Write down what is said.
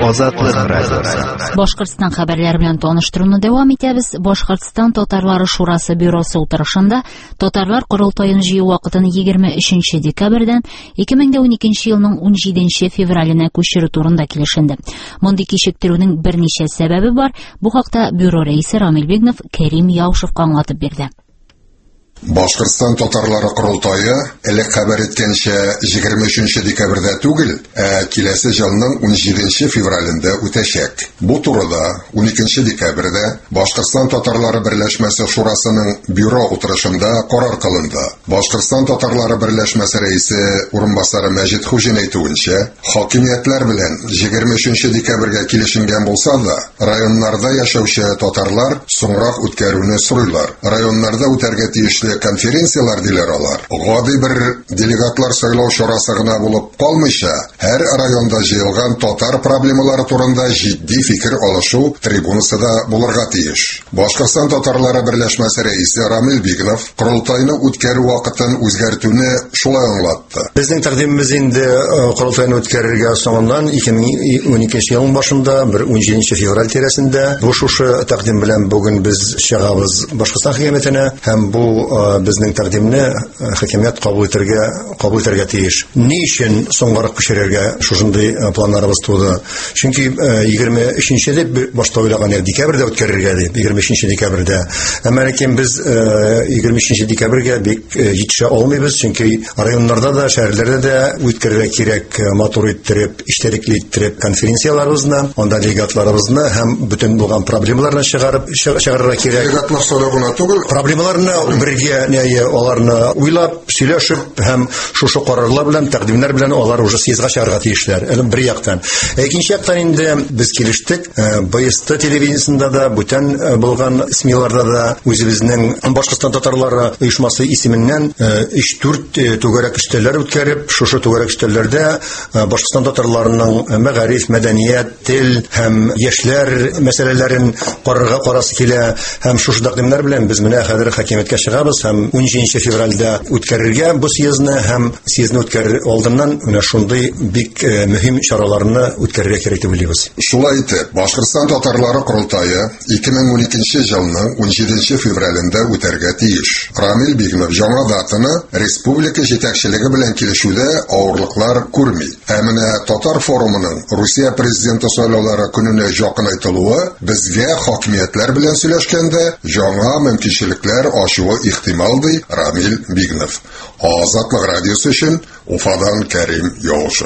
Азатлык радиосы. Башкортстан хәбәрләре белән таныштыруны дәвам итәбез. Башкортстан татарлары шурасы бюросы утырышында татарлар курултаен җыю вакытын 23 декабрьдән 2012 елның 17 февраленә күчерү турында килешенде. Мондый кичектерүнең берничә сәбәбе бар. Бу хакта бюро рәисе Рамил Бигнов Кәрим Яушевка аңлатып бирде. Башкортстан татарлары курултайы элек хәбәр иткәнчә 23 декабрьдә түгел, киләсе елның 17 февралендә үтәчәк. Бу турыда 12 декабрьдә Башкортстан татарлары берләшмәсе шурасының бюро утырышында карар кылынды. Башкортстан татарлары берләшмәсе рәисе урынбасары Мәҗит Хуҗин әйтүенчә, хакимиятләр белән 23 декабрьгә килешенгән булса да, районнарда яшәүче татарлар соңрак үткәрүне сорыйлар. Районнарда үтәргә тиешле конференциялар диләр алар. Гади бер делегатлар сайлау чарасы гына булып калмыйча, һәр районда җыелган татар проблемалары турында җитди фикер алышу трибунасы да булырга тиеш. Башкортстан татарлары берләшмәсе рәисе Рамил Бигнов курултайны үткәрү вакытын үзгәртүне шулай аңлатты. Безнең тәкъдимебез инде курултайны үткәрергә соңыннан 2012 елның башында, 17 февраль тирәсендә бу шушы тәкъдим белән бүген без чыгабыз Башкортстан хакимиятенә һәм бу безнең тәкъдимне хакимият кабул итәргә тиеш. Ни өчен соңгарак пешерергә шушындый планнарыбыз туды? Чөнки 23-дә башта уйлаган декабрьдә үткәрергә дип, 23 декабрьдә. Әмма ләкин без 23 декабрьгә бик җитешә алмыйбыз, чөнки районнарда да, шәһәрләрдә дә үткәрергә кирәк матур иттереп, иштәлекле иттереп конференцияларыбызны, анда делегатларыбызны һәм бөтен булган проблемаларны чыгарырга кирәк. Делегатлар сайлауына түгел, проблемаларны бергә аларны уйлап, сөйләшеп һәм шушы карарлар белән, тәкъдимнәр белән алар уже съездга чыгарга тиешләр. Бер яктан. Икенче яктан инде без килештек, БСТ телевидениесендә дә, бүтән булган СМИларда да үзебезнең Башкортстан татарлары оешмасы исеменнән 3-4 түгәрәк эштәләр үткәреп, шушы түгәрәк эштәләрдә Башкортстан татарларының мәгариф, мәдәният, тел һәм яшьләр мәсьәләләрен карарга килә һәм шушы тәкъдимнәр белән без менә хәзер хакимияткә чыгабыз һәм 17 февральдә үткәрергә бу съездны һәм съездны үткәрер алдыннан менә шундый бик мөһим чараларны үткәрергә кирәк дип уйлыйбыз. Шулай итеп, Башкортстан татарлары курултайы 2012 елның 17 февралендә үтәргә тиеш. Рамил Бигнов яңа датаны республика җитәкчелеге белән килешүдә авырлыклар күрми. Ә менә татар форумының Русия президенты сайлаулары көненә якынайтылуы безгә хакимиятләр белән сөйләшкәндә яңа мөмкинчелекләр ачуы ихтимал ди Рамил Бигнов. Азатлык радиосы өчен Уфадан Кәрим Яушев.